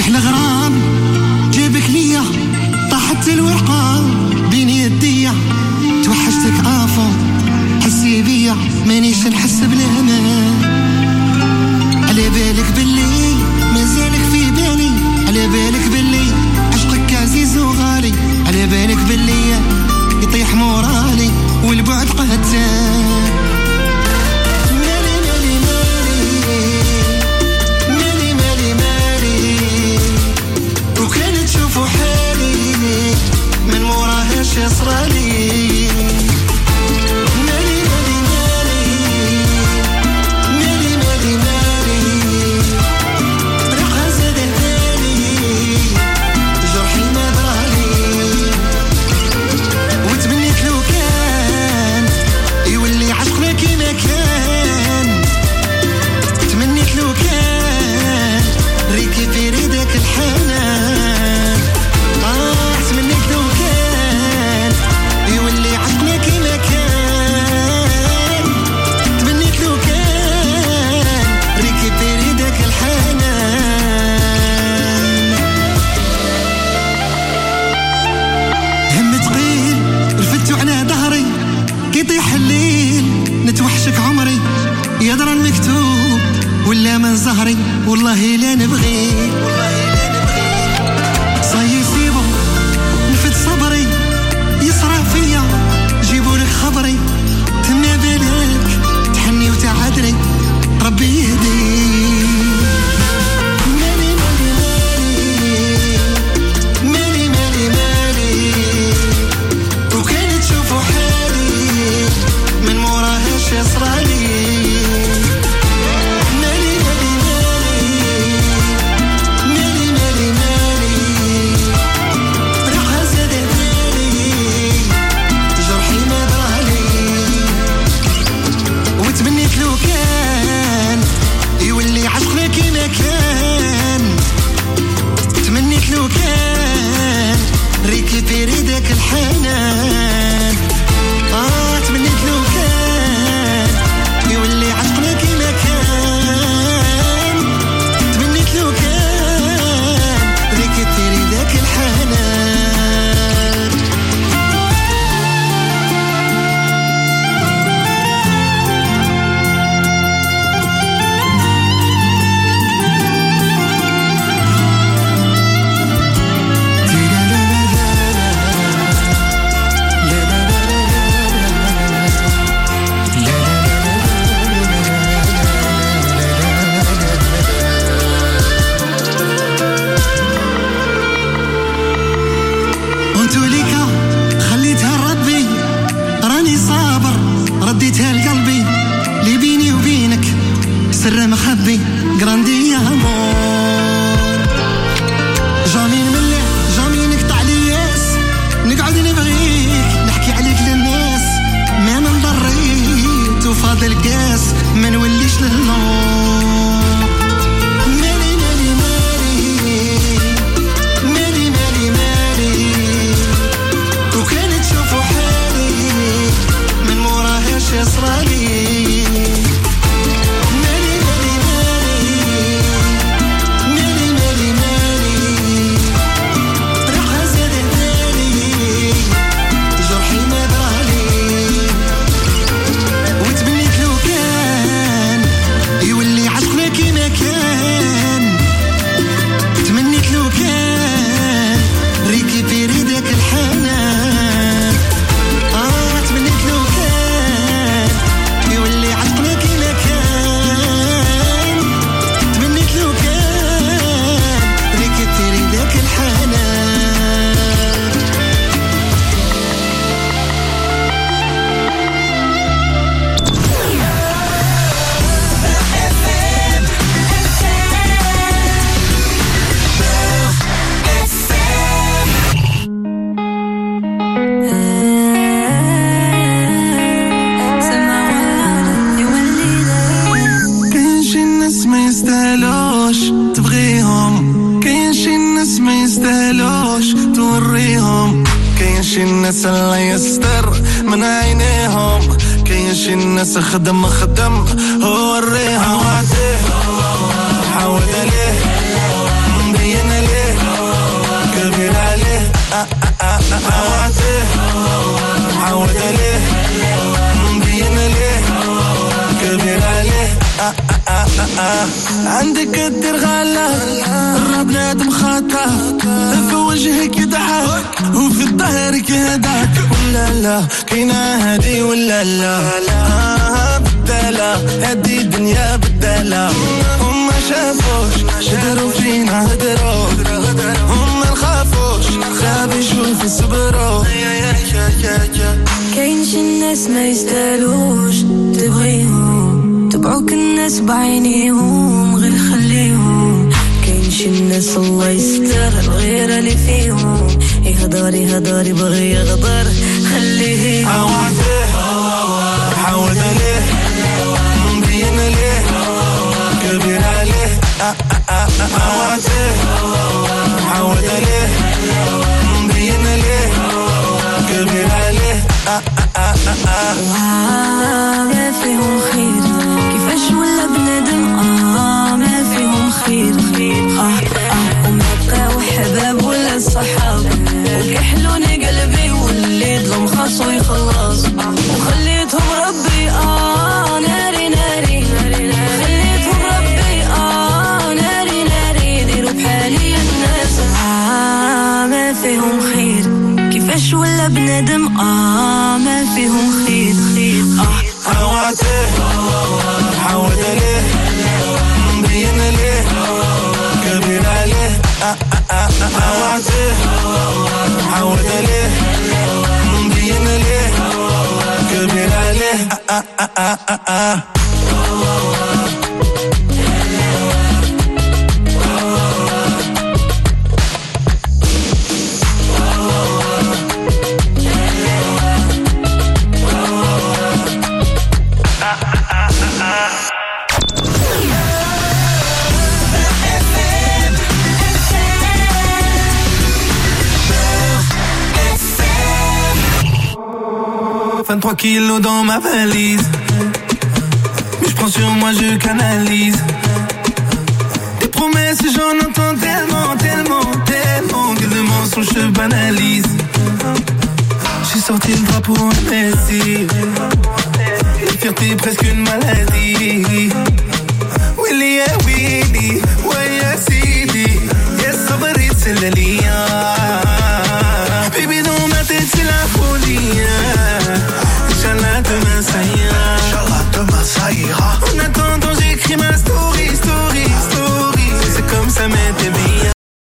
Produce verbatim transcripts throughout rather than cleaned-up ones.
أحلى غرام جيبك ليا طاحت الورقة بين يديا توحشتك عافو حسي بيا مانيش نحس بالأمان على بالك باللي مازالك في بالي على بالك باللي عشقك عزيز وغالي على بالك باللي يطيح مورالي والبعد قتال مالي مالي مالي مالي مالي وكان تشوفوا حالي من موراهاش يصرالي يدرى المكتوب ولا من زهري والله لا نبغي صاي سيبو نفد صبري يسرع فيا جيبولك خبري تما بالك تحني وتعادري ربي يهدي مالي مالي مالي مالي مالي وكان تشوفوا حالي من موراهاش يصرالي ريكيبيري داك الحنان آه تمنيت لو كان يولي عشقنا كيما كان تمنيت لو كان ريكيبيري داك الحنان رديتها لقلبي اللي بيني وبينك سر مخبي جراندي يا امور جامي نملح جامي نقطع لي ياس نقعد نبغيك نحكي عليك للناس ما منضريت وفاضل كاس ما نوليش للنور مالي مالي مالي مالي مالي مالي وكانت تشوفوا حالي من موراهاش يصرالي مالي مالي مالي مالي مالي رقها زاد بالي جرحي ما درالي وتبنيت لو كان يولي عشقنا كيما كان تمنيت لو كان ريكيبيري داك الحنان آه تمنيت لو كان يولي عشقنا كيما كان تمنيت لو كان ريكيبيري داك الحنان كاين شي ناس ما يستاهلوش تبغيهم كاين شي ناس ما يستاهلوش توريهم كاين شي ناس الله يستر من عينيهم كاين شي ناس خدم خدم وريهم عواد عليه مبين عواتيه عود عليه مبين عليه كبير عليه عندك كدير غلا الرب نادم خطا في وجهك يضحك وفي ظهرك يهداك ولا لا كاينه هادي ولا لا بداله هادي الدنيا بداله هم ما شافوش هدروا فينا هدروا هم ما نخافوش خاب يشوف الصبرو كاين شي الناس ما يستاهلوش تبغيهم تبعوك الناس بعينيهم غير خليهم كاين شي الناس الله يستر الغيرة اللي فيهم يهضر يهضر يبغي يغدر خليه عواتيه حاول عليه مبين عليه كبير عليه عواتيه حاول عليه مبين عليه كبير عليه ما فيهم خير كيفاش ولا بنادم آه ما فيهم خير خير آه آه وما بقاو حباب ولا صحاب وكحلوني قلبي واللي ظلم خاصو يخلص وخليتهم ربي آه ناري ناري خليتهم ربي آه ناري ناري ديروا بحالي الناس آه ما فيهم خير كيفاش ولا بنادم آه ما فيهم خير خير آه عواتيه حاول عليه مبين عليه كبير عليه عواتيه حاول عليه مبين عليه كبير عليه vingt-trois kilos dans ma valise, mais je prends sur moi, je canalise. Des promesses, j'en entends tellement, tellement, tellement que de mensonges se banalisent. J'ai sorti le drapeau en Messi, la fierté presque une maladie. Willy, yeah, Willy, ouais, yeah, Sidi, yes, sabrit, c'est le lien. Baby, dans ma tête, c'est la folie. Inch'Allah, demain ça ira. Inch'Allah, demain ça ira. En attendant, j'écris ma story, story, story. C'est comme ça m'était bien.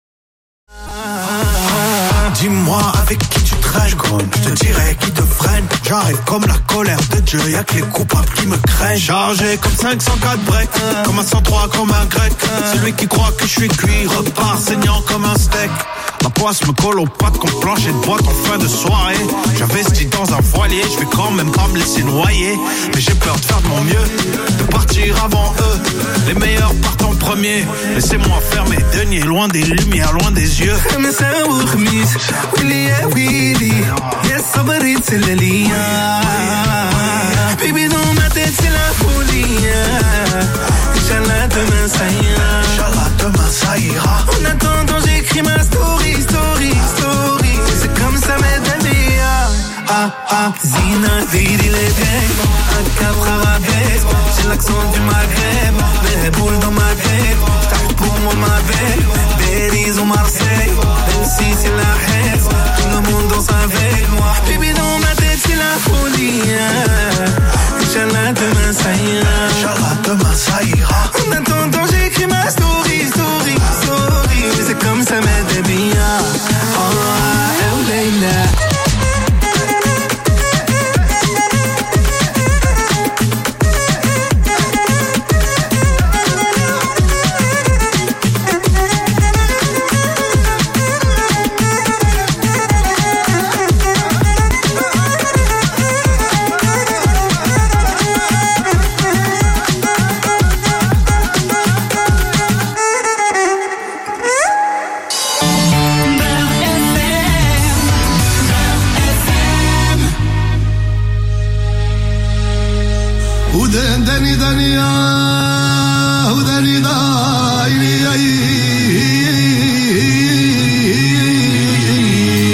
Dis-moi avec qui tu traînes, je te dirai qui te freine. J'arrive comme la colère de Dieu, y'a que les coupables qui me craignent. Chargé comme cinq cent quatre breaks, comme un cent trois, comme un grec. Celui qui croit que je suis cuit repart saignant comme un steak. La poisse me colle aux pattes comme plancher de boîte en fin de soirée. J'investis dans un voilier, je vais quand même pas me laisser noyer. Mais j'ai peur de faire de mon mieux, de partir avant eux. Les meilleurs partent en premier. Laissez-moi faire mes deniers, loin des lumières, loin des yeux. Willy, yeah, Willy, yes, sabrit, c'est le lien. Baby, dans ma tête, c'est la folie. Inch'Allah, demain ça ira. Inch'Allah, demain ça ira. En attendant, j'écris ma story, story, story. C'est comme ça, mes amis. Ah, ah, Zina, Vidi, les vieilles. Un capra rabaisse. J'ai l'accent du Maghreb. Les boules dans ma tête. J't'arrive pour moi, ma belle. Belize ou Marseille. Même si c'est la haine. Tout le monde danse avec moi. Baby, dans ma tête, c'est la folie. Inch'Allah, demain ça ira. Inch'Allah, demain ça ira. En attendant, j'écris ma story, story, story. C'est comme ça, m'aide bien. Oh, Leila. وداني داني وداني دايلي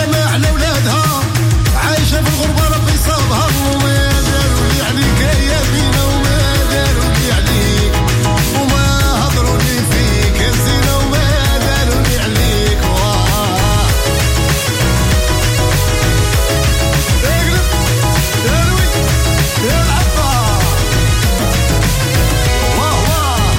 سماح لأولادها عايشة في الغربة ربي صابها وما داروا لي عليك يا زينة وما داروا لي عليك وما هضروا لي فيك يا زينة وما داروا لي عليك واه اقلب يا لوي يا العبا واه واه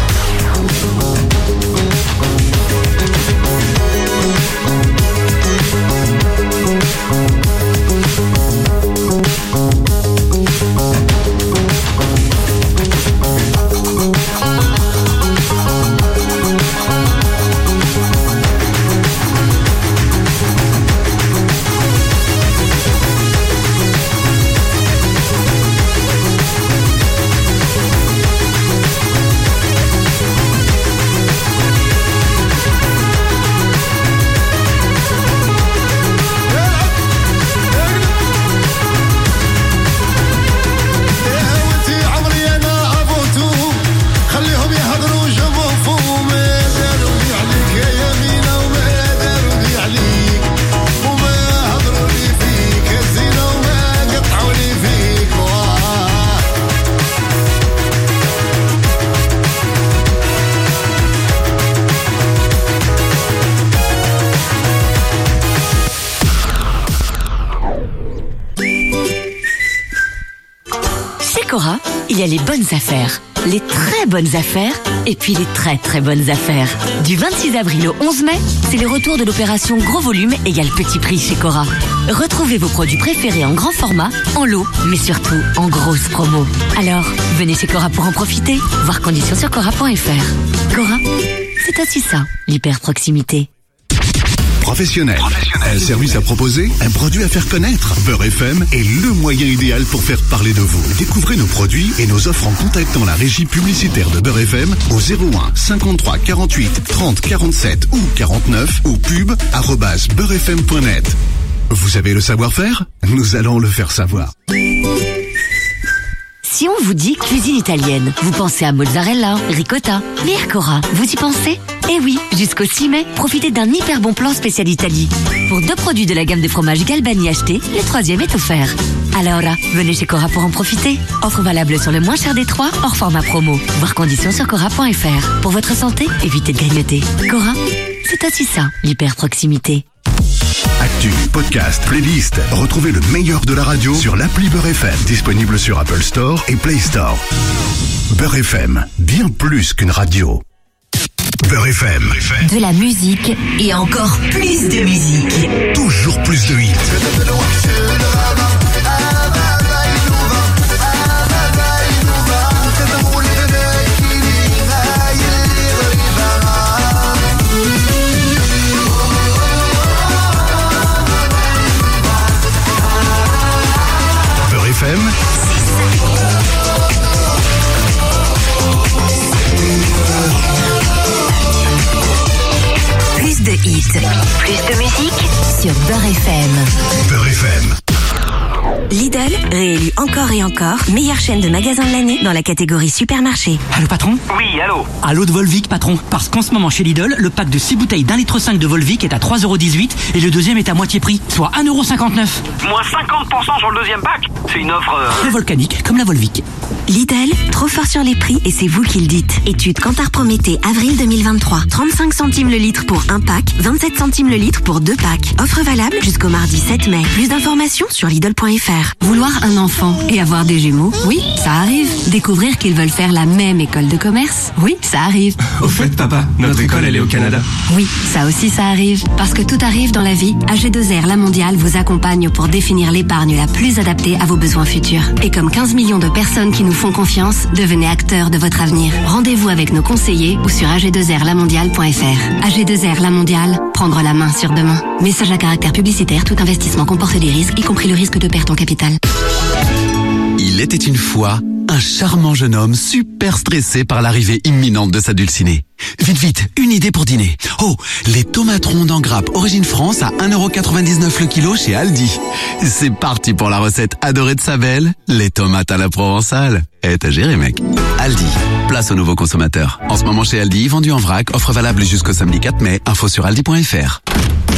Cora, il y a les bonnes affaires, les très bonnes affaires et puis les très très bonnes affaires. Du vingt-six avril au onze mai, c'est le retour de l'opération Gros Volume égale Petit Prix chez Cora. Retrouvez vos produits préférés en grand format, en lot, mais surtout en grosse promo. Alors, venez chez Cora pour en profiter. Voir conditions sur cora point f r. Cora, c'est aussi ça, l'hyper proximité. Professionnel. Un service à proposer, un produit à faire connaître. Beurre F M est le moyen idéal pour faire parler de vous. Découvrez nos produits et nos offres en contactant la régie publicitaire de Beurre F M au zéro un cinquante-trois quarante-huit trente quarante-sept ou quarante-neuf ou pub arobase beurrefm point net. Vous avez le savoir-faire? Nous allons le faire savoir. Si on vous dit cuisine italienne, vous pensez à mozzarella, ricotta, mais à Cora, vous y pensez? Eh oui, jusqu'au six mai, profitez d'un hyper bon plan spécial Italie. Pour deux produits de la gamme de fromage Galbani achetés, le troisième est offert. Alors là, venez chez Cora pour en profiter. Offre valable sur le moins cher des trois, hors format promo. Voir conditions sur cora point f r. Pour votre santé, évitez de grignoter. Cora, c'est aussi ça, l'hyper proximité. Actu, podcast, playlist. Retrouvez le meilleur de la radio sur l'appli Beurre F M, disponible sur Apple Store et Play Store. Beurre F M, bien plus qu'une radio. Beurre F M. De la musique et encore plus de musique. Toujours plus de hits. Beurre F M. Plus de hits, plus de musique sur Beurre F M. Beurre F M. Lidl, réélu encore et encore, meilleure chaîne de magasins de l'année dans la catégorie supermarché. Allô patron? Oui, allô. Allô de Volvic patron, parce qu'en ce moment chez Lidl, le pack de six bouteilles d'un litre cinq de Volvic est à trois euros dix-huit et le deuxième est à moitié prix, soit un euro cinquante-neuf. Moins cinquante pour cent sur le deuxième pack. C'est une offre... Euh... volcanique, comme la Volvic. Lidl, trop fort sur les prix et c'est vous qui le dites. Étude Kantar Prométhée, avril deux mille vingt-trois. trente-cinq centimes le litre pour un pack, vingt-sept centimes le litre pour deux packs. Offre valable jusqu'au mardi sept mai. Plus d'informations sur lidl point f r. Vouloir un enfant et avoir des jumeaux, oui, ça arrive. Découvrir qu'ils veulent faire la même école de commerce, oui, ça arrive. Au fait, papa, notre école, elle est au Canada. Oui, ça aussi, ça arrive. Parce que tout arrive dans la vie, A G deux R La Mondiale vous accompagne pour définir l'épargne la plus adaptée à vos besoins futurs. Et comme quinze millions de personnes qui nous font confiance, devenez acteurs de votre avenir. Rendez-vous avec nos conseillers ou sur a g deux r la mondiale point f r. A G deux R La Mondiale, prendre la main sur demain. Message à caractère publicitaire, tout investissement comporte des risques, y compris le risque de perte en capital. Il était une fois un charmant jeune homme super stressé par l'arrivée imminente de sa dulcinée. Vite, vite, une idée pour dîner. Oh, les tomates rondes en grappe Origine France à un euro quatre-vingt-dix-neuf le kilo chez Aldi. C'est parti pour la recette adorée de sa belle, les tomates à la provençale. Eh, t'as géré, mec. Aldi, place aux nouveaux consommateurs. En ce moment chez Aldi, vendu en vrac, offre valable jusqu'au samedi quatre mai, info sur aldi point f r.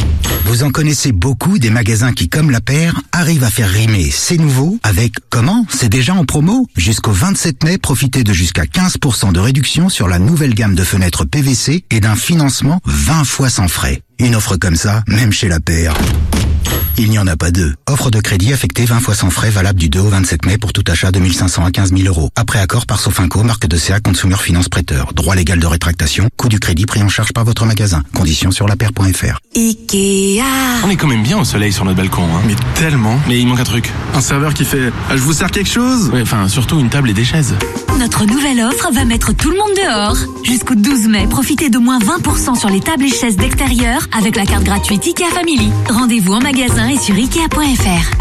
Vous en connaissez beaucoup des magasins qui, comme La Paire, arrivent à faire rimer c'est nouveau avec comment? C'est déjà en promo? Jusqu'au vingt-sept mai, profitez de jusqu'à quinze pour cent de réduction sur la nouvelle gamme de fenêtres P V C et d'un financement vingt fois sans frais. Une offre comme ça, même chez La Paire, il n'y en a pas deux. Offre de crédit affectée vingt fois sans frais, valable du deux au vingt-sept mai pour tout achat de mille cinq cents à quinze mille euros. Après accord par Sofinco, marque de C A Consumer Finance Prêteur. Droit légal de rétractation, coût du crédit pris en charge par votre magasin. Conditions sur lapaire point f r. Ikea. On est quand même bien au soleil sur notre balcon, hein. Mais tellement. Mais il manque un truc. Un serveur qui fait ah, « Je vous sers quelque chose ?» Ouais, enfin, surtout une table et des chaises. Notre nouvelle offre va mettre tout le monde dehors. Jusqu'au douze mai, profitez de moins vingt pour cent sur les tables et chaises d'extérieur avec la carte gratuite Ikea Family. Rendez-vous en magasin et sur ikea point f r.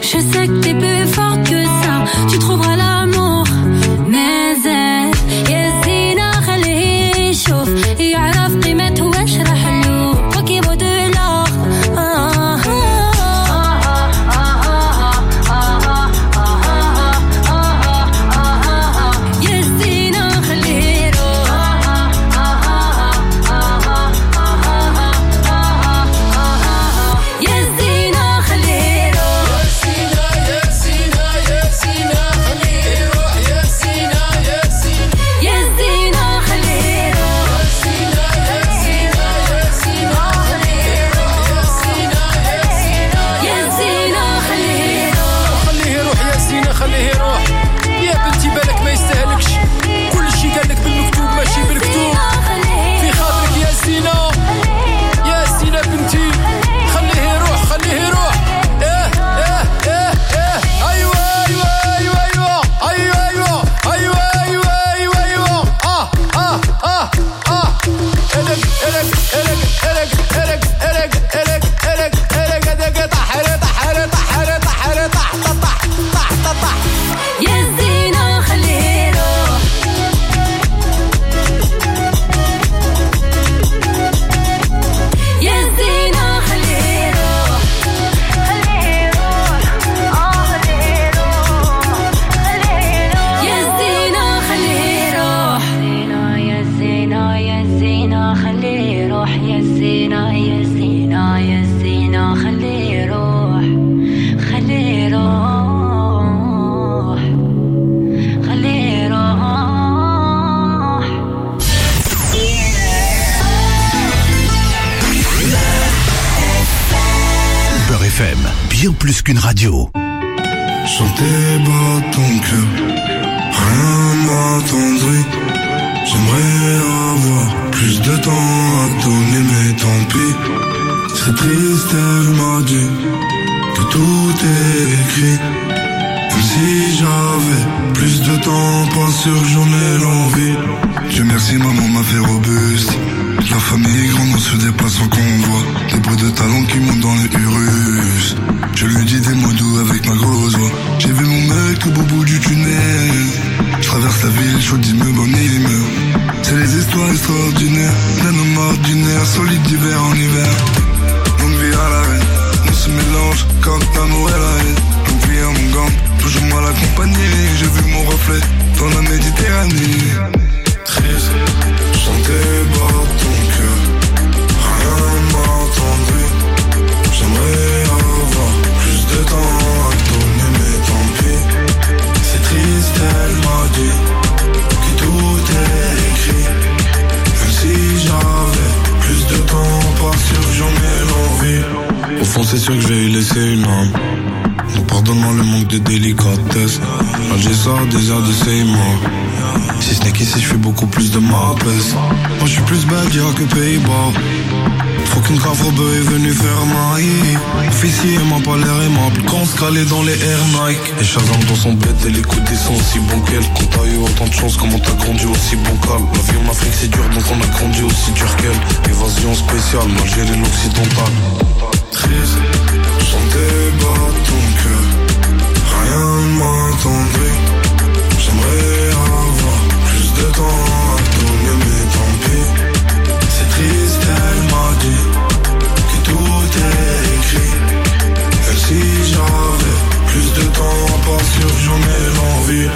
Je sais que t'es plus fort que ça. Tu trouveras l'amour. Mais زاد يا زينة خليه يشوف يعرف قيمته واشرح له فوقي بودو لوغ يا زينة خليه يروح يا زينة خليه يروح يا زينة يا زينة خليه يروح يا زينة يا زينة يا زينة خليه يروح يا زينة يا زينة خليه يروح يا زينة خليه يروح خليه يروح يا زينة خليه يروح يا بنتي بالك ما يستاهلكش كل شي قالك بالمكتوب ماشي بالكتوب في خاطرك يا زينة يا زينة بنتي خليه يروح خليه يروح اه اه اه اه ايوه ايوه ايوه ايوه ايوه ايوه ايوه ايوه ايوه اه اه اه اه الك الك الك الك الك الك الك الك الك الك طحر طحر طحر طحر طح طح طح طح يا زينة خليه يروح يا زينة خليه يروح خليه يروح اه خليه يروح خليه يروح يا زينة خليه يروح يا زينة يا زينة خليه يروح يا زينة يا زينة يا زينة خليه يروح خليه يروح خليه يروح Beurre F M, bien plus qu'une radio. Chanter bas ton cœur, rien m'attendrit. J'aimerais avoir plus de temps à donner, mais tant pis. C'est triste, elle m'a dit que tout est écrit. Même si j'avais plus de temps, pas sûr que j'en ai l'envie. Dieu merci, maman m'a fait robuste. La famille est grande, on se déplace sans convoi. Des bruits de talons qui montent dans les Urus. Je lui dis des mots doux avec ma grosse voix. J'ai vu mon mec au beau bout du tunnel. Je traverse la ville, chaud d'immeuble en immeuble. C'est les histoires extraordinaires d'un homme ordinaire, solide d'hiver en hiver. Longue vie à la reine, on se mélange quand l'amour et la haine. Longue vie à mon gang, toujours mal accompagné. J'ai vu mon reflet dans la Méditerranée. Triste, chanter bas ton cœur, rien m'attendrit. J'aimerais avoir plus de temps à donner, mais tant pis. C'est triste, elle m'a dit que tout est écrit. Même si j'avais plus de temps, pas sûr que j'en ai l'envie. Au fond c'est sûr que je vais y laisser une âme. Nous pardonnons le manque de délicatesse. Alger ça, désert de Seymour. Si ce n'est qu'ici je fais beaucoup plus de ma baisse. Moi je suis plus belle que Pays-Bas. Faut qu'une cafrobe est venue faire maïs. Officier m'a pas l'air aimable quand on se calait dans les Air Nike. Et Shazam dans son bête et les coups des sont aussi bons qu'elle. Quand t'as eu autant de chance, comment t'as grandi aussi bon calme. La vie en Afrique c'est dur donc on a grandi aussi dur qu'elle. Évasion spéciale, Algérie l'occidental. Triste, chanter bas ton cœur, rien m'attendrit. J'aimerais avoir plus de temps à donner, mais tant pis. C'est triste, elle m'a dit que tout est écrit. Même si j'avais plus de temps, pas sûr que j'en ai l'envie.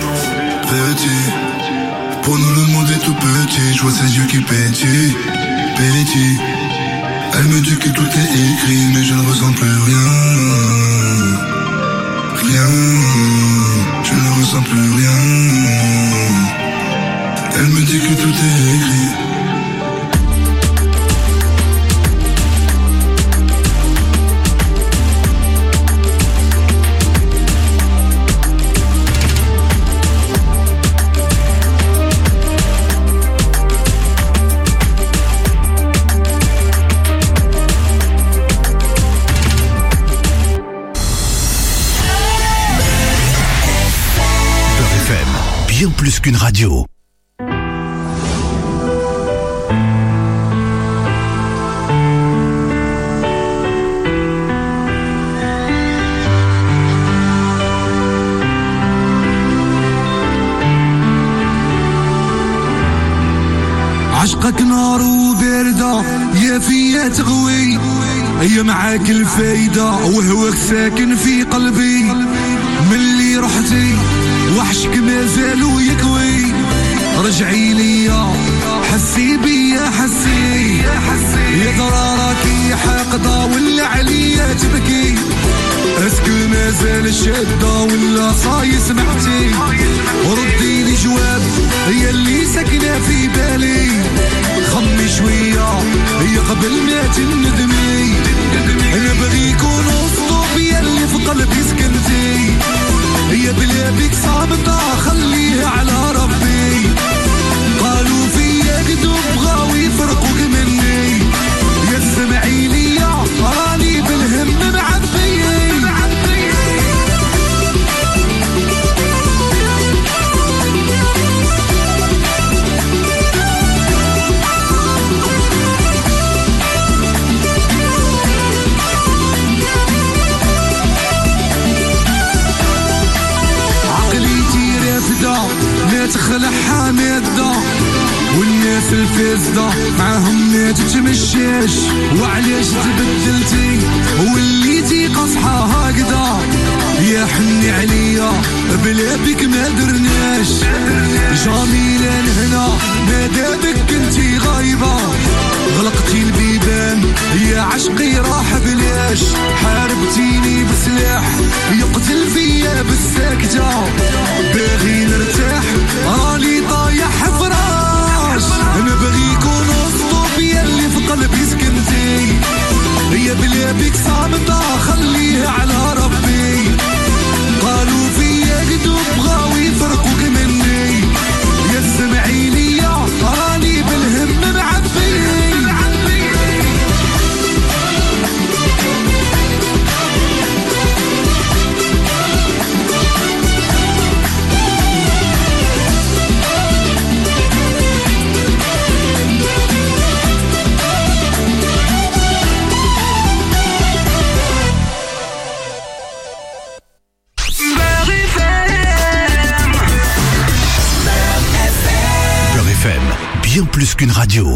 Petit, pour nous le monde est tout petit. Je vois ses yeux qui pétillent, pétillent. Elle me dit que tout est écrit, mais je ne ressens plus rien. Rien, je ne ressens plus rien. Elle me dit que tout est écrit. Bien plus qu'une radio. عشقك نار وباردة يا فيا تغوي هي معاك الفايدة وهواك ساكن في قلبي من اللي رحتي وحشك مازالو يكوي رجعي ليا حسي بيا حسي يا ترى راكي حاقدة ولا عليا تبكي اسكو مازال الشدة ولا صاي سمعتي ردي لي جواب هي اللي ساكنة في بالي خمي شوية هي قبل ما تندمي انا بغي يكون وسطو يا اللي في قلبي سكنتي هي بلا بيك صامتة خليها على ربي قالوا فيا قدو بغاو يفرقوك مني يا سمعي ليا راني بالهم معبي ما تخلع حامدة والناس الفاسدة معهم ما تتمشاش وعلاش تبدلتي وليتي قصحة هكذا يا حني عليا بلا بك ما درناش جميلة هنا ما دابك كنتي غايبة غلقتي البيبان يا عشقي راح بلاش حاربتيني بسلاح يقتل فيا بالساكتة باغي نرتاح راني طايح فراش انا بغي يكون وسطو يا اللي في قلبي سكنتي هي بلا بيك صامتة خليها على ربي قالوا فيا قدو بغاو يفرقوك مني يا سمعي ليا راني بالهم معبي Bien plus qu'une radio.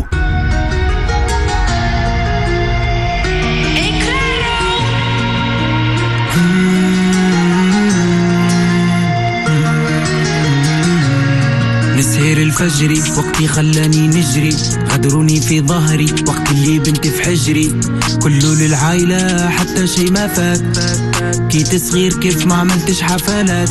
نسهر الفجري وقتي خلاني نجري غدروني في ظهري وقت اللي بنتي في حجري كله للعائلة حتى شي ما فات كي تصغير كيف ما عملتش حفلات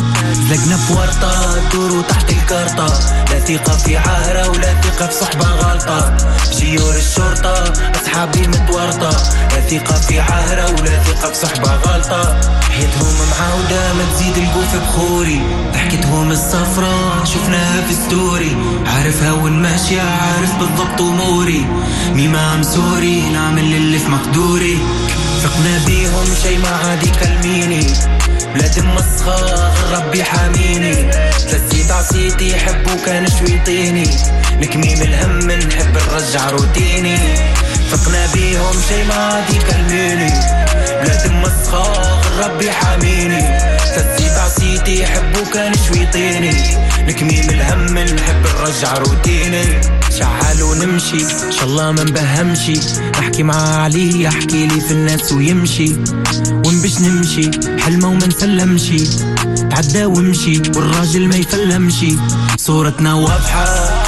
زلقنا في ورطة دورو تحت الكارطة لا ثقة في عهرة ولا ثقة في صحبة غلطة شيور الشرطة أصحابي متورطة لا ثقة في عهرة ولا ثقة في صحبة غلطة حياتهم معاودة ما تزيد القوف بخوري ضحكتهم الصفرة شفناها في ستوري عارفها وين ماشية عارف بالضبط أموري ميما مسوري نعمل اللي في مقدوري فقنا بيهم شي ما عادي كلميني بلاد مسخة ربي حاميني تلسيت عصيتي يحبوا كان شويطيني نكميم الهم نحب نرجع روتيني فقنا بيهم شي ما عادي كلميني بلاد مسخة ربي حاميني تلسيت عصيتي يحبوا كان شويطيني نكميم الهم نحب نرجع روتيني شعال ونمشي ان شاء الله ما نبهمشي احكي معاه عليه يحكي لي في الناس ويمشي ونبش نمشي حلمه وما نسلمشي تعدى ومشي والراجل ما يفلمشي صورتنا واضحة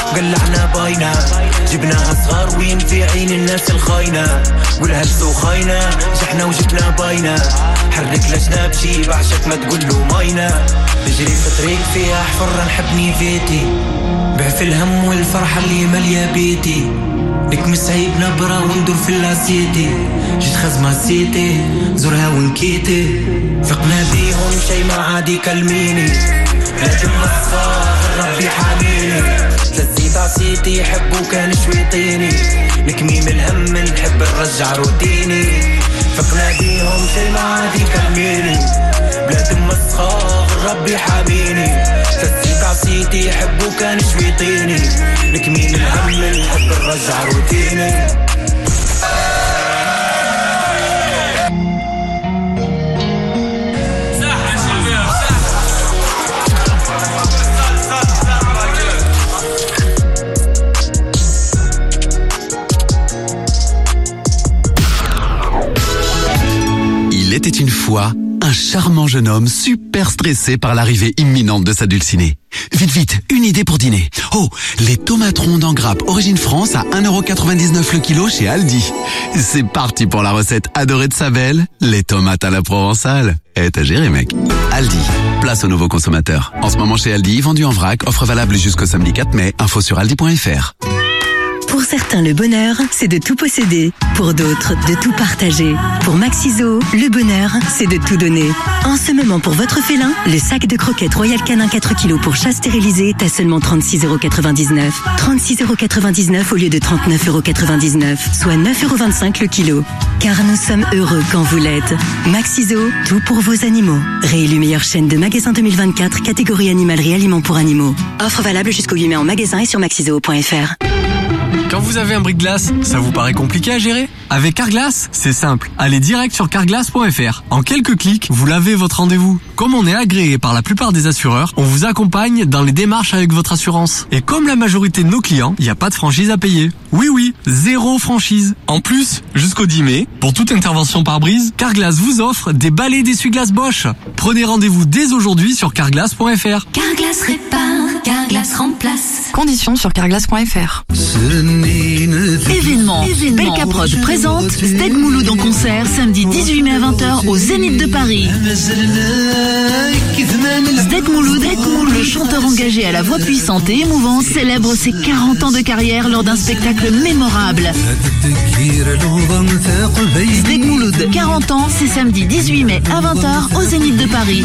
قلعنا باينة جبناها صغار وين في عين الناس الخاينة والهلس وخاينة جحنا وجبنا باينة حرك لجناب شي بعشق ما تقوله ماينة نجري في طريق فيها حفرة نحبني فيتي بع في الهم والفرحة اللي مالية بيتي نكمس عيب نبرة وندور في اللاسيتي جيت خزمة سيتي زورها ونكيتي فقنا بيهم شي ما عادي كلميني لازم نصفار ربي حاميني تلزيت عصيتي يحبوا كان شويطيني نكميم الهم نحب نرجع روتيني فقنا بيهم شي ما عادي كلميني بلاد مسخة ربي حاميني تلزيت عصيتي يحبوا كان شويطيني نكميم الهم نحب نرجع روتيني fois un charmant jeune homme super stressé par l'arrivée imminente de sa dulcinée. Vite, vite, une idée pour dîner. Oh, les tomates rondes en grappe Origine France à un euro quatre-vingt-dix-neuf le kilo chez Aldi. C'est parti pour la recette adorée de sa belle, les tomates à la provençale. Eh, t'as géré, mec. Aldi, place aux nouveaux consommateurs. En ce moment chez Aldi, vendu en vrac, offre valable jusqu'au samedi quatre mai. Info sur aldi point fr. Pour certains, le bonheur, c'est de tout posséder. Pour d'autres, de tout partager. Pour Maxiso, le bonheur, c'est de tout donner. En ce moment, pour votre félin, le sac de croquettes Royal Canin quatre kilos pour chat stérilisé est à seulement trente-six euros quatre-vingt-dix-neuf. trente-six euros quatre-vingt-dix-neuf au lieu de trente-neuf euros quatre-vingt-dix-neuf, soit neuf euros vingt-cinq le kilo. Car nous sommes heureux quand vous l'êtes. Maxiso, tout pour vos animaux. Réélu meilleure chaîne de magasins deux mille vingt-quatre, catégorie animalerie aliments pour animaux. Offre valable jusqu'au huit mai en magasin et sur maxiso point fr. Quand vous avez un bris-de-glace, ça vous paraît compliqué à gérer? Avec Carglass, c'est simple. Allez direct sur carglass point fr. En quelques clics, vous lavez votre rendez-vous. Comme on est agréé par la plupart des assureurs, on vous accompagne dans les démarches avec votre assurance. Et comme la majorité de nos clients, il n'y a pas de franchise à payer. Oui, oui, zéro franchise. En plus, jusqu'au dix mai, pour toute intervention par brise, Carglass vous offre des balais d'essuie-glace Bosch. Prenez rendez-vous dès aujourd'hui sur carglass point fr. Carglass répare, Carglass remplace. Conditions sur carglass point fr. Événement. Événement. Belka Prod présente Steak Mouloud en concert samedi dix-huit mai à vingt heures au Zénith de Paris. Steak Mouloud, le chanteur engagé à la voix puissante et émouvante, célèbre ses quarante ans de carrière lors d'un spectacle mémorable. Steak Mouloud, quarante ans, c'est samedi dix-huit mai à vingt heures au Zénith de Paris.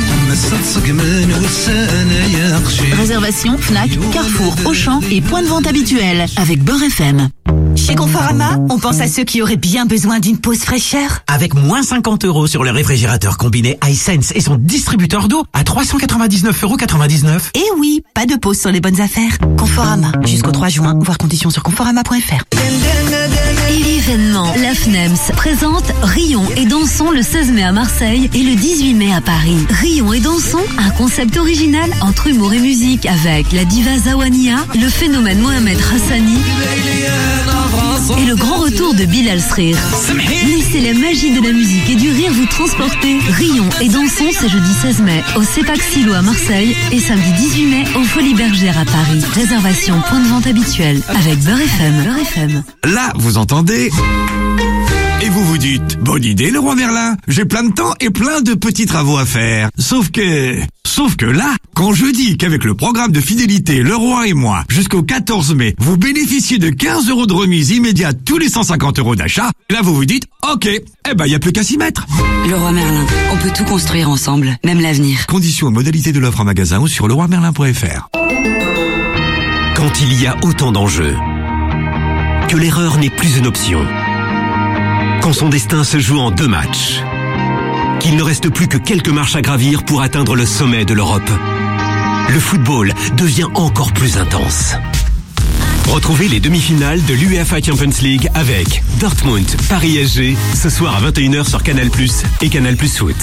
Réservation Fnac, Carrefour, Auchan et point de vente habituel avec Beurre F M. Chez Conforama, on pense à ceux qui auraient bien besoin d'une pause fraîcheur. Avec moins cinquante euros sur le réfrigérateur combiné iSense et son distributeur d'eau à trois cent quatre-vingt-dix-neuf euros quatre-vingt-dix-neuf. Et oui, pas de pause sur les bonnes affaires. Conforama, jusqu'au trois juin, voir conditions sur conforama point fr. Événement. La F N E M S présente Rions et dansons le seize mai à Marseille et le dix-huit mai à Paris. Rions et dansons, un concept original entre humour et musique avec la diva Zawania, le phénomène Mohamed Hassani et le grand retour de Bilal Srir. Laissez la magie de la musique et du rire vous transporter. Rions et dansons, c'est jeudi seize mai au Cepac Silo à Marseille et samedi dix-huit mai au Folies Bergères à Paris. Réservation point de vente habituel avec Beurre F M. Beurre F M. Là, vous entendez? Et vous vous dites, bonne idée Leroy Merlin, j'ai plein de temps et plein de petits travaux à faire. Sauf que... Sauf que là, quand je dis qu'avec le programme de fidélité Leroy et moi, jusqu'au quatorze mai, vous bénéficiez de quinze euros de remise immédiate tous les cent cinquante euros d'achat, là vous vous dites, ok, eh ben y a plus qu'à s'y mettre. Leroy Merlin, on peut tout construire ensemble, même l'avenir. Conditions et modalités de l'offre en magasin ou sur leroy merlin point fr. Quand il y a autant d'enjeux, que l'erreur n'est plus une option, quand son destin se joue en deux matchs, qu'il ne reste plus que quelques marches à gravir pour atteindre le sommet de l'Europe, le football devient encore plus intense. Retrouvez les demi-finales de l'UEFA Champions League avec Dortmund, Paris S G, ce soir à vingt et une heures sur Canal plus, et Canal plus Foot.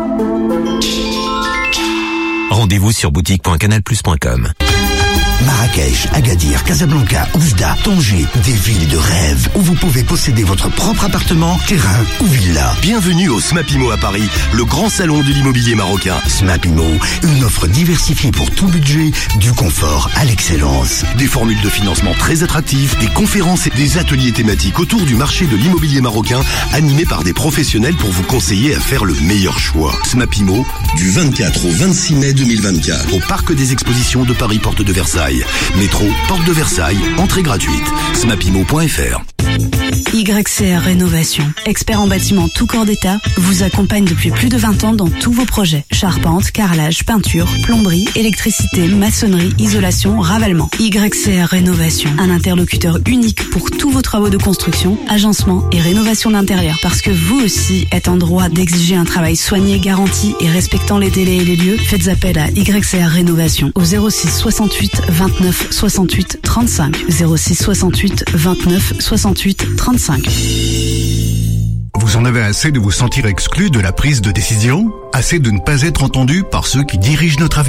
Rendez-vous sur boutique point canal plus point com. Marrakech, Agadir, Casablanca, Oujda, Tanger, des villes de rêve où vous pouvez posséder votre propre appartement, terrain ou villa. Bienvenue au SMAPIMO à Paris, le grand salon de l'immobilier marocain. SMAPIMO, une offre diversifiée pour tout budget, du confort à l'excellence. Des formules de financement très attractives, des conférences et des ateliers thématiques autour du marché de l'immobilier marocain, animés par des professionnels pour vous conseiller à faire le meilleur choix. SMAPIMO, du vingt-quatre au vingt-six mai deux mille vingt-quatre, au Parc des Expositions de Paris, Porte de Versailles. Métro, Porte de Versailles, entrée gratuite. smapimo point fr. Y C R Rénovation, expert en bâtiment tout corps d'état, vous accompagne depuis plus de vingt ans dans tous vos projets. Charpente, carrelage, peinture, plomberie, électricité, maçonnerie, isolation, ravalement. Y C R Rénovation, un interlocuteur unique pour tous vos travaux de construction, agencement et rénovation d'intérieur. Parce que vous aussi êtes en droit d'exiger un travail soigné, garanti et respectant les délais et les lieux, faites appel à Y C R Rénovation au zéro six soixante-huit vingt-neuf soixante-huit trente-cinq. zéro six soixante-huit vingt-neuf soixante-huit trente-cinq. Vous en avez assez de vous sentir exclu de la prise de décision? Assez de ne pas être entendu par ceux qui dirigent notre avenir?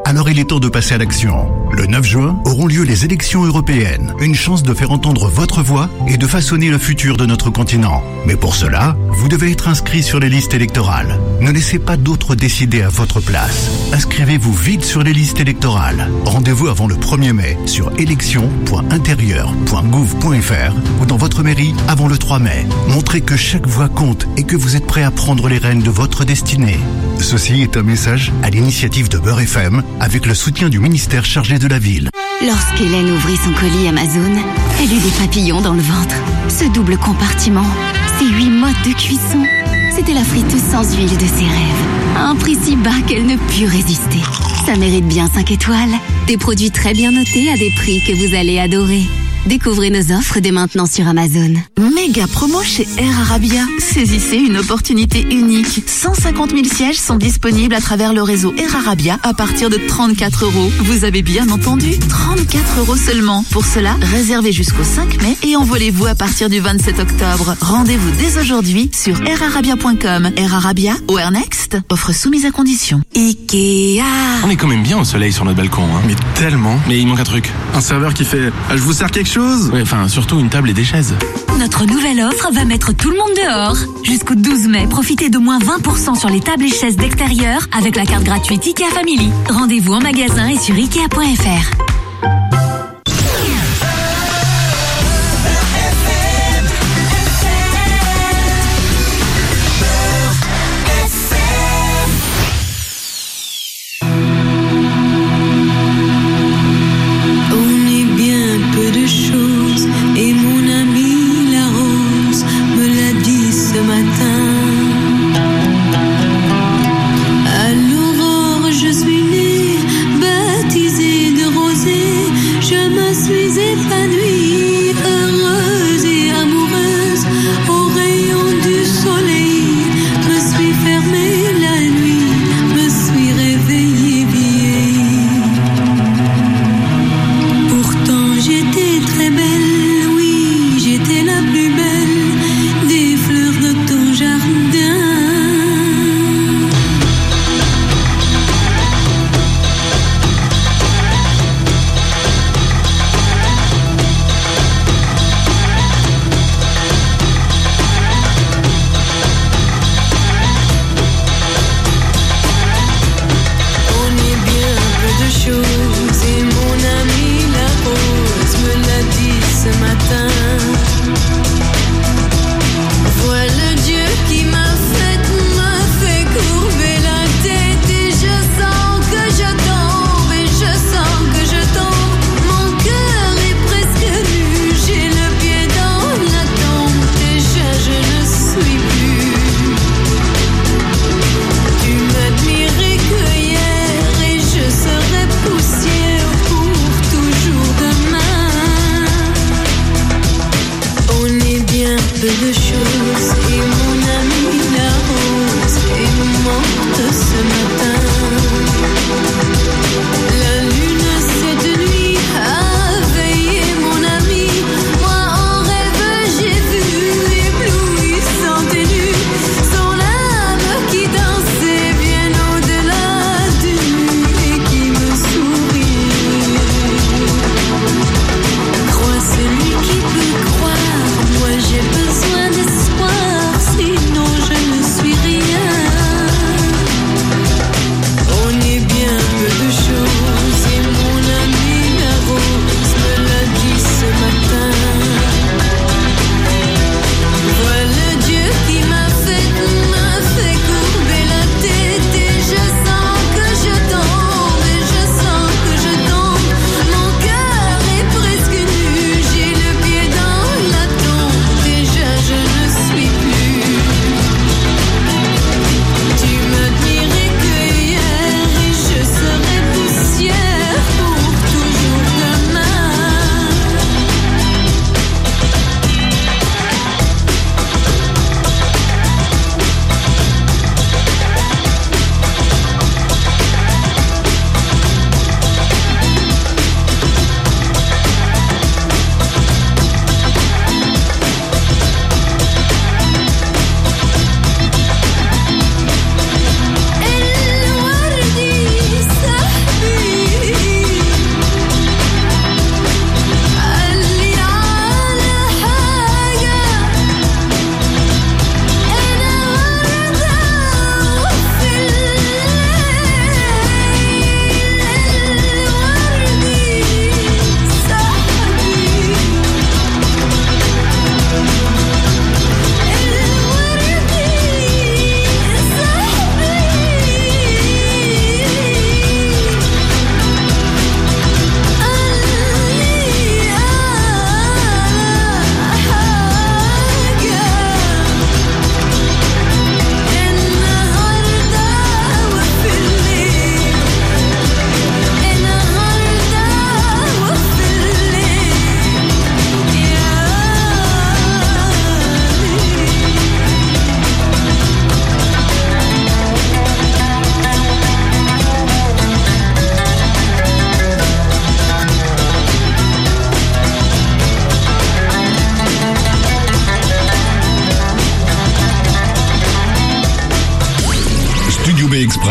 Alors il est temps de passer à l'action. Le neuf juin auront lieu les élections européennes. Une chance de faire entendre votre voix et de façonner le futur de notre continent. Mais pour cela, vous devez être inscrit sur les listes électorales. Ne laissez pas d'autres décider à votre place. Inscrivez-vous vite sur les listes électorales. Rendez-vous avant le premier mai sur élections point intérieur point gouv point fr ou dans votre mairie avant le trois mai. Montrez que chaque voix compte et que vous êtes prêt à prendre les rênes de votre destinée. Ceci est un message à l'initiative de Beurre F M avec le soutien du ministère chargé de la ville. Lorsqu'Hélène ouvrit son colis Amazon, elle eut des papillons dans le ventre. Ce double compartiment, ces huit modes de cuisson, c'était la friteuse sans huile de ses rêves. À un prix si bas qu'elle ne put résister. Ça mérite bien cinq étoiles. Des produits très bien notés à des prix que vous allez adorer. Découvrez nos offres dès maintenant sur Amazon. Méga promo chez Air Arabia. Saisissez une opportunité unique. cent cinquante mille sièges sont disponibles à travers le réseau Air Arabia à partir de trente-quatre euros. Vous avez bien entendu, trente-quatre euros seulement. Pour cela, réservez jusqu'au cinq mai et envolez-vous à partir du vingt-sept octobre. Rendez-vous dès aujourd'hui sur air arabia point com. Air Arabia, Where Next, offre soumise à condition. Ikea. On est quand même bien au soleil sur notre balcon, hein. Mais tellement. Mais il manque un truc. Un serveur qui fait ah, « Je vous sers quelque chose ?» Ouais, enfin, surtout une table et des chaises. Notre nouvelle offre va mettre tout le monde dehors. Jusqu'au douze mai, profitez de moins vingt pour cent sur les tables et chaises d'extérieur avec la carte gratuite Ikea Family. Rendez-vous en magasin et sur ikea point fr. À l'aurore, je suis née, baptisée de rosée.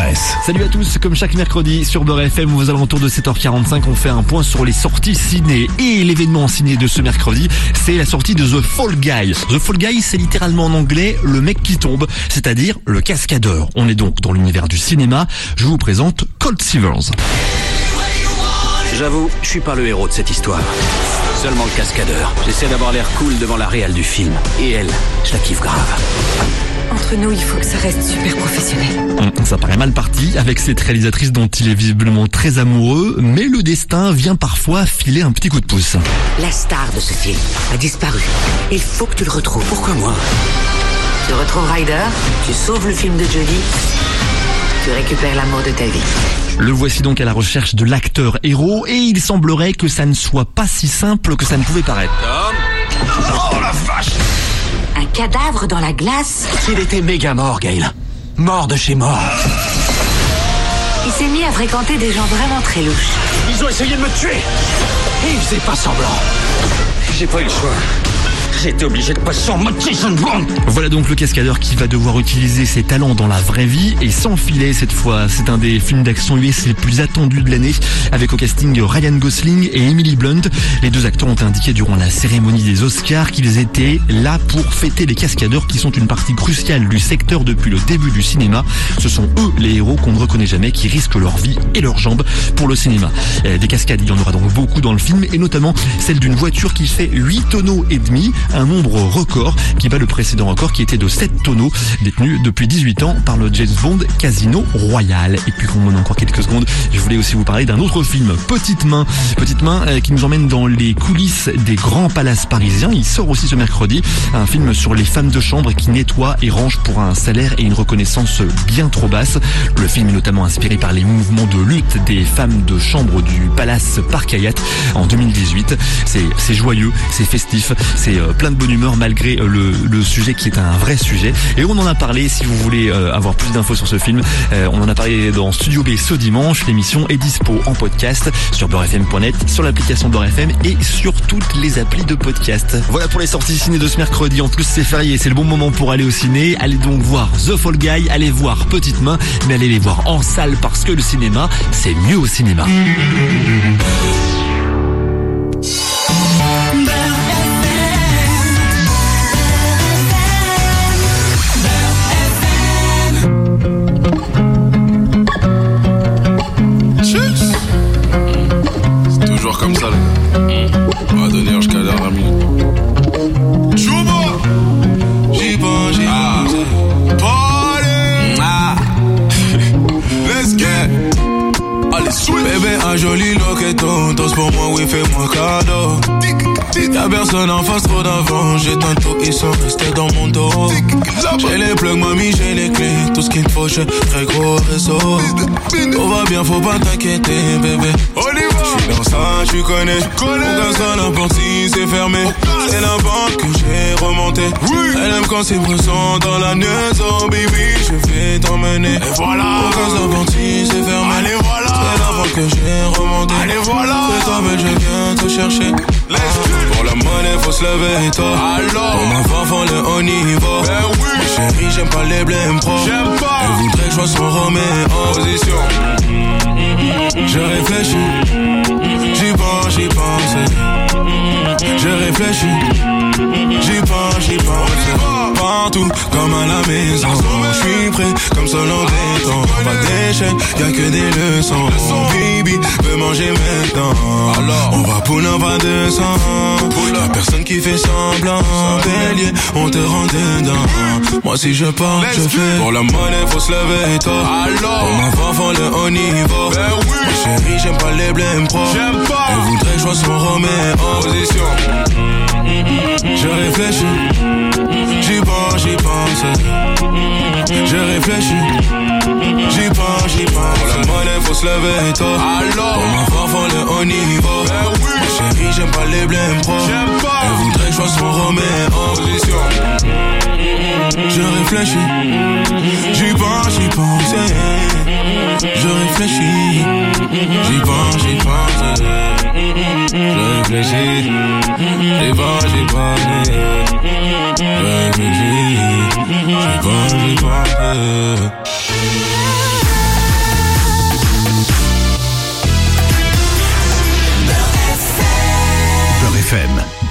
Express. Salut à tous, comme chaque mercredi sur Beurre F M, aux alentours de sept heures quarante-cinq, on fait un point sur les sorties ciné. Et l'événement ciné de ce mercredi, c'est la sortie de The Fall Guy. The Fall Guy, c'est littéralement en anglais le mec qui tombe, c'est-à-dire le cascadeur. On est donc dans l'univers du cinéma. Je vous présente Colt Seavers. J'avoue, je suis pas le héros de cette histoire. Seulement le cascadeur. J'essaie d'avoir l'air cool devant la réal du film. Et elle, je la kiffe grave. Entre nous, il faut que ça reste super professionnel. Ça paraît mal parti avec cette réalisatrice dont il est visiblement très amoureux, mais le destin vient parfois filer un petit coup de pouce. La star de ce film a disparu. Il faut que tu le retrouves. Pourquoi moi? Tu retrouves Ryder, tu sauves le film de Jodie, tu récupères l'amour de ta vie. Le voici donc à la recherche de l'acteur héros et il semblerait que ça ne soit pas si simple que ça ne pouvait paraître. Oh la vache! Un cadavre dans la glace? Il était méga mort, Gail. Mort de chez mort. Il s'est mis à fréquenter des gens vraiment très louches. Ils ont essayé de me tuer. Et ils faisaient pas semblant. J'ai pas eu le choix. J'étais obligé de passer en mode Jason Bourne. Voilà donc le cascadeur qui va devoir utiliser ses talents dans la vraie vie et sans filet cette fois. C'est un des films d'action U S les plus attendus de l'année avec au casting Ryan Gosling et Emily Blunt. Les deux acteurs ont indiqué durant la cérémonie des Oscars qu'ils étaient là pour fêter les cascadeurs qui sont une partie cruciale du secteur depuis le début du cinéma. Ce sont eux les héros qu'on ne reconnaît jamais qui risquent leur vie et leurs jambes pour le cinéma. Des cascades, il y en aura donc beaucoup dans le film et notamment celle d'une voiture qui fait huit tonneaux et demi. Un nombre record qui bat le précédent record qui était de sept tonneaux détenus depuis dix-huit ans par le James Bond Casino Royale. Et puis qu'on a encore quelques secondes, je voulais aussi vous parler d'un autre film, Petite Main. Petite Main euh, qui nous emmène dans les coulisses des grands palaces parisiens. Il sort aussi ce mercredi, un film sur les femmes de chambre qui nettoient et rangent pour un salaire et une reconnaissance bien trop basse. Le film est notamment inspiré par les mouvements de lutte des femmes de chambre du Palace Parc Hyatt en deux mille dix-huit. C'est, c'est joyeux, c'est festif, c'est euh, plein de bonne humeur malgré le, le sujet qui est un vrai sujet. Et on en a parlé, si vous voulez euh, avoir plus d'infos sur ce film, euh, on en a parlé dans Studio B ce dimanche. L'émission est dispo en podcast sur beurre f m point net, sur l'application Beurre F M et sur toutes les applis de podcast. Voilà pour les sorties ciné de ce mercredi. En plus c'est férié, c'est le bon moment pour aller au ciné. Allez donc voir The Fall Guy, allez voir Petite Main, mais allez les voir en salle parce que le cinéma, c'est mieux au cinéma. Comme ça, là. On va donner jusqu'à la minute. Chouba! J'y pense, j'y pense. Party! Ah! Let's get! Allez, switch! Bébé, un joli loqueton. Tous pour moi, oui, fais-moi cadeau. Y'a personne en face, trop d'avant. J'ai tantôt, ils sont restés dans mon dos. J'ai les plugs, mamie, j'ai les clés. Tout ce qu'il me faut, j'ai très gros réseau. Tout va bien, faut pas t'inquiéter, bébé. J'suis dans ça, tu connais. Mon gaz à la porte, si c'est fermé. C'est la banque que j'ai remontée. Elle aime quand c'est brûlant dans la neige. Oh baby, je vais t'emmener. Et voilà. Mon gaz à la porte, si c'est fermé. Allez, voilà. C'est la banque que j'ai remontée. Allez, voilà. C'est toi, mais je viens te chercher. Ah, pour la monnaie, faut se lever, et toi. Alors. Pour ma femme, le haut niveau. Ben oui. Ma chérie, j'aime pas les blèmes pro. J'aime pas. Elle voudrait que je sois son Romé en position. Je réfléchis, j'y pense, j'y pense. Je réfléchis, j'y pense, j'y pense. Partout, comme à la maison. J'suis prêt, comme seul en béton. Pas d'échec, y'a que des leçons. Baby, veux manger maintenant. Alors, on va pour pas de sang. Y'a personne qui fait semblant. Bélier, on te rend dedans. Moi si je pars, je fais. Pour la monnaie, faut se lever, toi. Alors, pour ma femme, le haut niveau. Ben oui. Ma chérie, j'aime pas les blèmes pro. J'aime pas. Elle voudrait que je sois son Romé en position. Je réfléchis, j'y pense, j'y pense. Je réfléchis, j'y pense, j'y pense. Pour la monnaie, faut se lever, toi. Alors, pour ma femme, le haut niveau. Ben oui. Ma chérie, j'aime pas les blèmes pro. J'aime pas. Elle voudrait que je sois son Romé en position. Je réfléchis, j'y pense, j'y pense. Je réfléchis, j'y pense, j'y pense. Je réfléchis, j'y pense, j'y pense. Je réfléchis, j'y pense, j'y pense.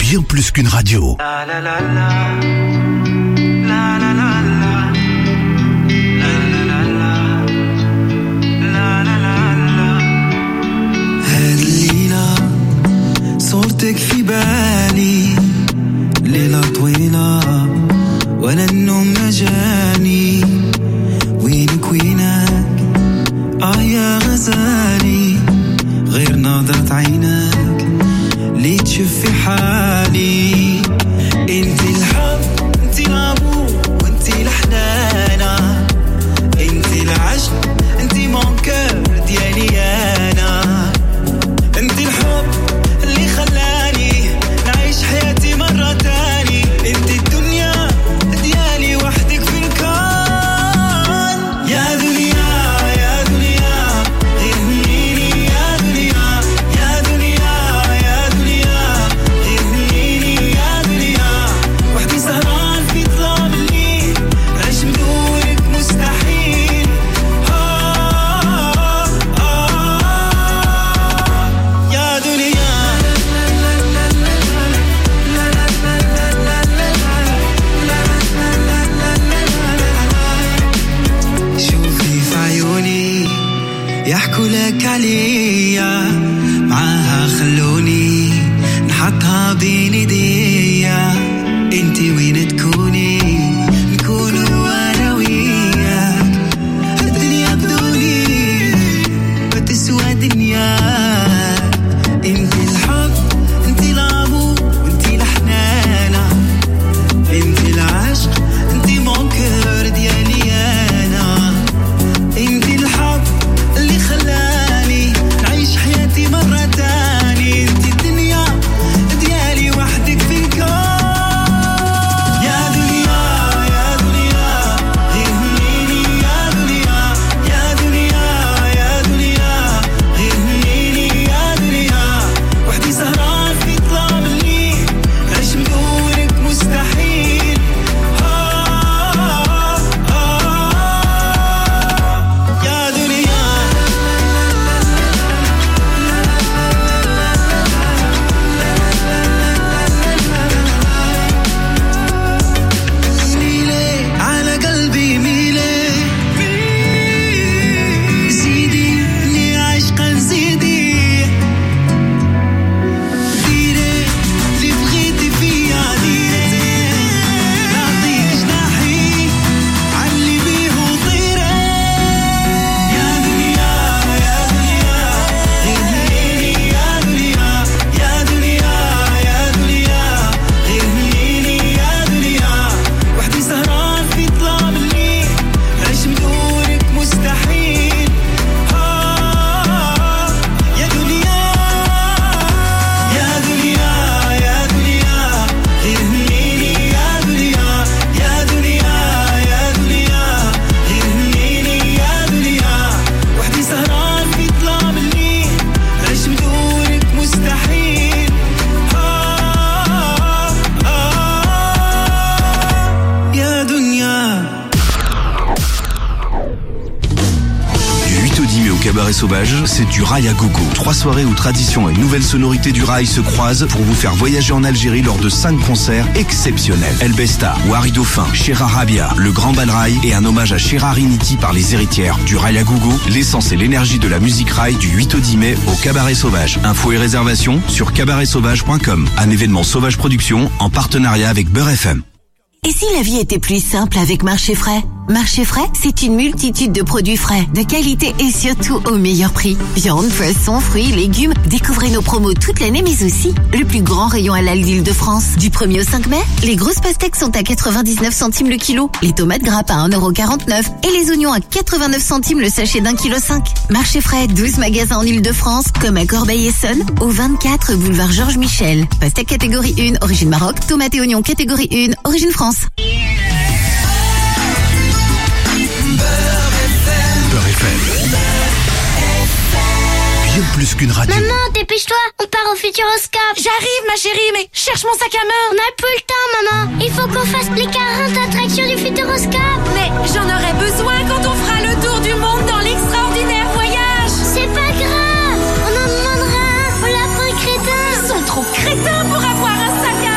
bien plus qu'une radio. La la la la. La la la la. La la la la. La la la la. هاد الليلة صورتك في بالي، ليلة طويلة ولا النوم ما جاني. وينك وينك آه يا غزالي، غير نظرة عينك لي تشوف حالي. انت الحب انت العبور وانت الحنانة، انت العشق انت مون كور ديالي انا. انت الحب اللي خلاني نعيش حياتي مرة تاني. انت الدنيا ديالي وحدك في الكون. يا دنيا يا دنيا غنيني يا دنيا، يا دنيا يا دنيا غنيني يا دنيا. وحدي سهران في ظلام الليل، عيش بدونك مستحيل. آه آه يا دنيا. شوفي في عيوني يحكوا لك عليا، معاها خلوني نحطها بين ايديا. انتي وين تكوني نكون وانا وياك. الدنيا بدوني ما تسوى دنياك. انتي الحب انتي العبور وانتي الحنانة، انتي العشق انتي مون كور ديالي انا. انتي الحب اللي خلاني نعيش حياتي مرة تاني. انتي الدنيا ديالي وحدك في الكون. يا دنيا يا دنيا غنيني يا دنيا، يا دنيا يا دنيا غنيني يا دنيا. وحدي سهران في ظلام الليل، عيش بدونك مستحيل. آه آه يا دنيا. ميلي على قلبي ميلي، زيدي اني عشقا زيدي. ديري اللي بغيتي فيا ديري، نعطيك جناحي علي بيه وطيري. يا دنيا يا دنيا غنيني يا دنيا، يا دنيا يا دنيا غنيني يا دنيا. وحدي سهران في ظلام الليل، عيش بدونك مستحيل. آه يا دنيا يا دنيا يا دنيا غنيني يا دنيا، يا دنيا يا دنيا غنيني يا دنيا. وحدي سهران في ظلام الليل، عيش بدونك مستحيل. آه آه يا دنيا. Du huit au dix mai au Cabaret Sauvage, c'est du rail à gogo. Trois soirées où tradition et nouvelles sonorités du rail se croisent pour vous faire voyager en Algérie lors de cinq concerts exceptionnels. El Besta, Wari Dauphin, Chera Rabia, le Grand Bal Rail et un hommage à Chérari Niti par les héritières. Du rail à gogo, l'essence et l'énergie de la musique rail du huit au dix mai au Cabaret Sauvage. Infos et réservations sur cabaret sauvage point com. Un événement Sauvage Productions en partenariat avec Beurre F M. Et si la vie était plus simple avec Marché Frais? Marché Frais, c'est une multitude de produits frais, de qualité et surtout au meilleur prix. Viande, poisson, fruits, légumes. Découvrez nos promos toute l'année, mais aussi le plus grand rayon halal d'Île-de-France. Du premier au cinq mai, les grosses pastèques sont à quatre-vingt-dix-neuf centimes le kilo, les tomates grappes à un euro quarante-neuf et les oignons à quatre-vingt-neuf centimes le sachet d'un kilo cinq. Marché Frais, douze magasins en Île-de-France, comme à Corbeil-Essonnes, au vingt-quatre boulevard Georges Michel. Pastèque catégorie un, origine Maroc, tomates et oignons catégorie un, origine France. Beurre F M. Bien plus qu'une radio. Maman, dépêche-toi, on part au Futuroscope. J'arrive, ma chérie, mais cherche mon sac à main. On n'a plus le temps, maman. Il faut qu'on fasse les quarante attractions du Futuroscope. Mais j'en aurai besoin quand on fera le tour du monde dans l'extraordinaire voyage. C'est pas grave, on en demandera un au lapin crétin. Ils sont trop crétins pour avoir un sac à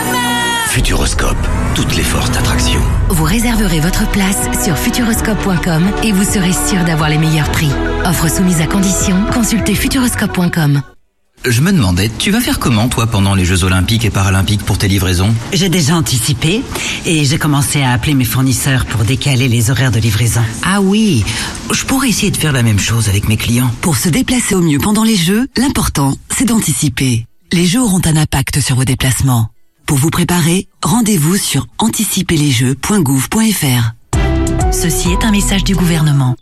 Futuroscope, toutes les forces d'attraction. Vous réserverez votre place sur futuroscope point com et vous serez sûr d'avoir les meilleurs prix. Offre soumise à condition, consultez futuroscope point com. Je me demandais, tu vas faire comment, toi, pendant les Jeux Olympiques et Paralympiques pour tes livraisons? J'ai déjà anticipé et j'ai commencé à appeler mes fournisseurs pour décaler les horaires de livraison. Ah oui, je pourrais essayer de faire la même chose avec mes clients. Pour se déplacer au mieux pendant les Jeux, l'important, c'est d'anticiper. Les Jeux auront un impact sur vos déplacements. Pour vous préparer, rendez-vous sur anticiper les jeux point gouv point f r. Ceci est un message du gouvernement.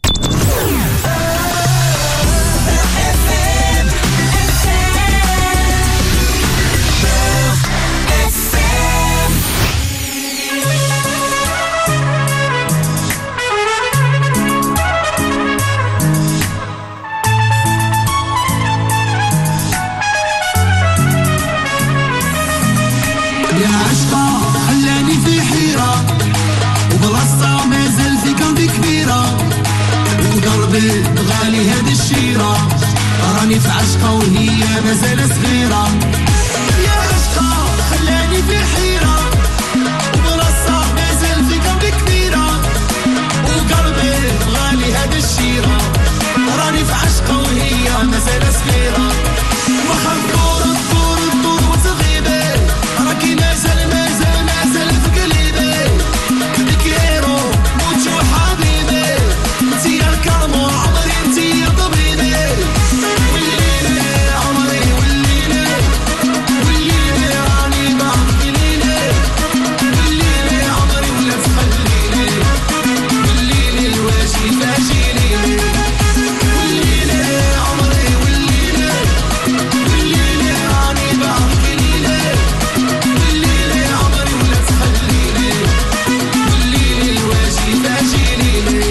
غالي هذه الشيرة راني في عشقة وهي مازال صغيرة يا عشقة خلاني في حيرة وبلاصة مازال في قلبي كبيرة وقلبي غالي هذه الشيرة راني في عشقة وهي مازال صغيرة واخا تدور تدور تدور وتغيبي راكي مازال مازال مازال في قلبي الكيرو موتشو حبيبي انتي الكرمو عمري انتي طبيبي وليلي عمري وليلي وليلي راني باقي ليلي وليلي عمري ولا تخليني وليلي الواجي فاجيني وليلي عمري وليلي وليلي راني باقي ليلي وليلي عمري ولا تخليني وليلي الواجي فاجيني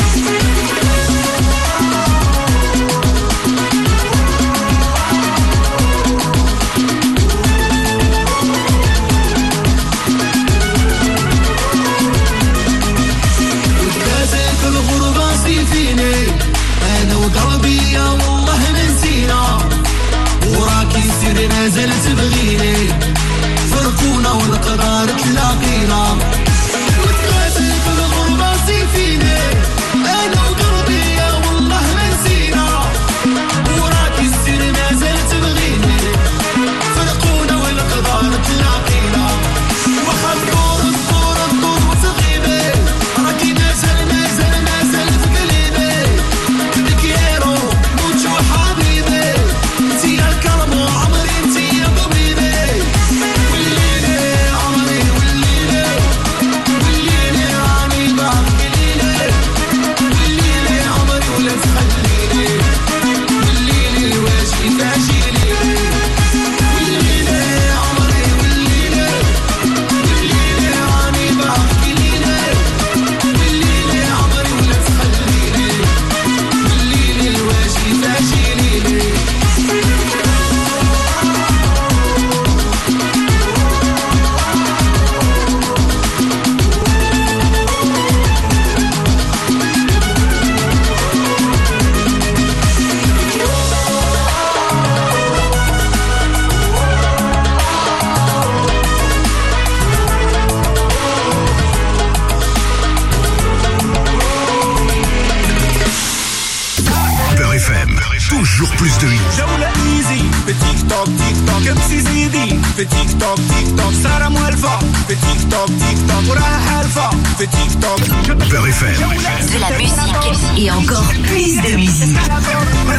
كازك الغربة سيفيني انا وقلبي يا والله نسينا وراكي سيري مازال تبغيني فرقونا والقرار تلاقينا كازك الغربة سيفيني انا وقلبي يا والله نسينا وراكي سيري مازال تبغيني فرقونا والقرار تلاقينا واخا تدور تدور تدور وتغيبي راكي مازال مازال مازال في قلبي الكيرو موتشو حبيبي انتي الكرمو عمري انتي طبيبي وليلي عمري وليلي وليلي راني باقي ليلي وليلي عمري ولا تخليني وليلي الواجي فاجيني وليلي عمري وليلي وليلي راني باقي ليلي وليلي عمري ولا تخليني وليلي الواجي فاجيني Beurre F M, toujours plus de hits. جولة ايزي في تيك توك تيك توك امسي زيدي في تيك توك تيك توك سارة موالفة في تيك توك تيك توك وراها حالفة في تيك توك Beurre F M. De la musique et encore plus de musique.